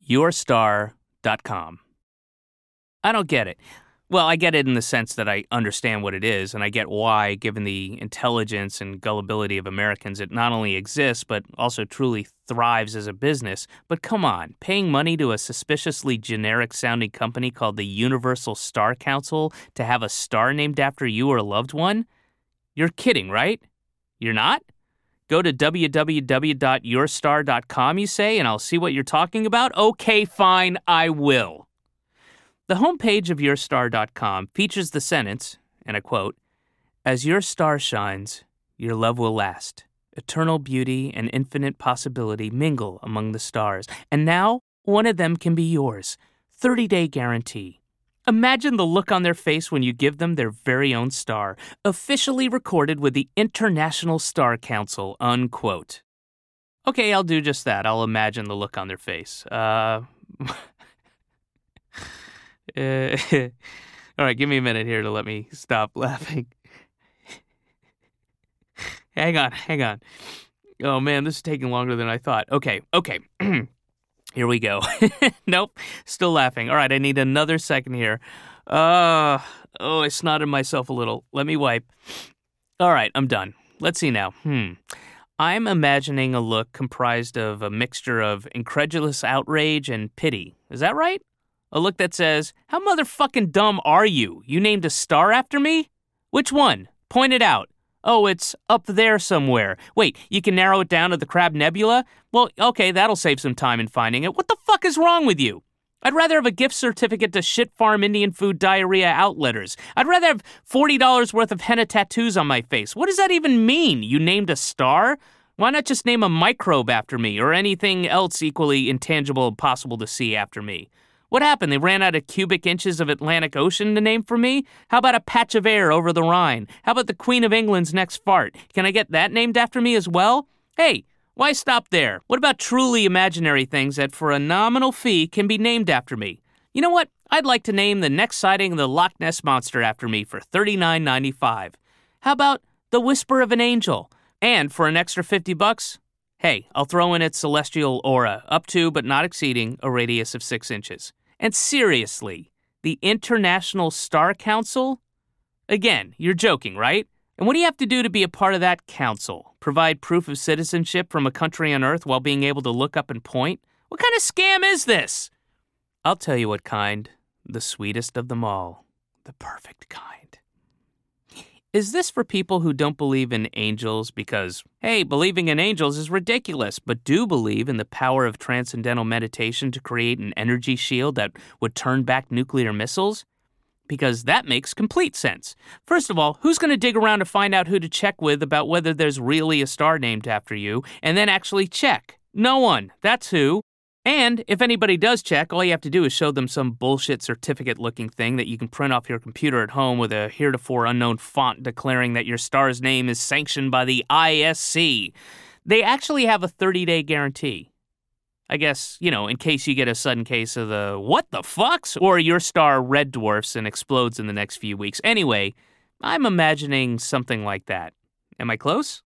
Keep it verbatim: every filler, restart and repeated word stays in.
your star dot com. I don't get it. Well, I get it in the sense that I understand what it is, and I get why, given the intelligence and gullibility of Americans, it not only exists, but also truly thrives as a business. But come on, paying money to a suspiciously generic-sounding company called the Universal Star Council to have a star named after you or a loved one? You're kidding, right? You're not? Go to w w w dot your star dot com, you say, and I'll see what you're talking about? Okay, fine, I will. The homepage of your star dot com features the sentence, and I quote, "As your star shines, your love will last. Eternal beauty and infinite possibility mingle among the stars. And now, one of them can be yours. thirty-day guarantee." Imagine the look on their face when you give them their very own star, officially recorded with the International Star Council, unquote. Okay, I'll do just that. I'll imagine the look on their face. Uh... Uh, all right, give me a minute here to let me stop laughing. hang on, hang on. Oh, man, this is taking longer than I thought. Okay, okay. Here we go. Nope, still laughing. All right, I need another second here. Uh, oh, I snotted myself a little. Let me wipe. All right, I'm done. Let's see now. Hmm. I'm imagining a look comprised of a mixture of incredulous outrage and pity. Is that right? A look that says, "How motherfucking dumb are you? You named a star after me? Which one? Point it out." "Oh, it's up there somewhere." "Wait, you can narrow it down to the Crab Nebula?" "Well, okay, that'll save some time in finding it." What the fuck is wrong with you? I'd rather have a gift certificate to Shit Farm Indian Food Diarrhea Outletters. I'd rather have forty dollars worth of henna tattoos on my face. What does that even mean? You named a star? Why not just name a microbe after me, or anything else equally intangible and possible to see after me? What happened? They ran out of cubic inches of Atlantic Ocean to name for me? How about a patch of air over the Rhine? How about the Queen of England's next fart? Can I get that named after me as well? Hey, why stop there? What about truly imaginary things that for a nominal fee can be named after me? You know what? I'd like to name the next sighting of the Loch Ness Monster after me for thirty-nine ninety-five. How about the Whisper of an Angel? And for an extra fifty bucks, hey, I'll throw in its celestial aura, up to but not exceeding a radius of six inches. And seriously, the International Star Council? Again, you're joking, right? And what do you have to do to be a part of that council? Provide proof of citizenship from a country on Earth while being able to look up and point? What kind of scam is this? I'll tell you what kind. The sweetest of them all. The perfect kind. Is this for people who don't believe in angels because, hey, believing in angels is ridiculous, but do believe in the power of transcendental meditation to create an energy shield that would turn back nuclear missiles? Because that makes complete sense. First of all, who's going to dig around to find out who to check with about whether there's really a star named after you, and then actually check? No one. That's who. And if anybody does check, all you have to do is show them some bullshit certificate-looking thing that you can print off your computer at home with a heretofore unknown font declaring that your star's name is sanctioned by the I S C. They actually have a thirty-day guarantee. I guess, you know, in case you get a sudden case of the what the fucks, or your star red dwarfs and explodes in the next few weeks. Anyway, I'm imagining something like that. Am I close?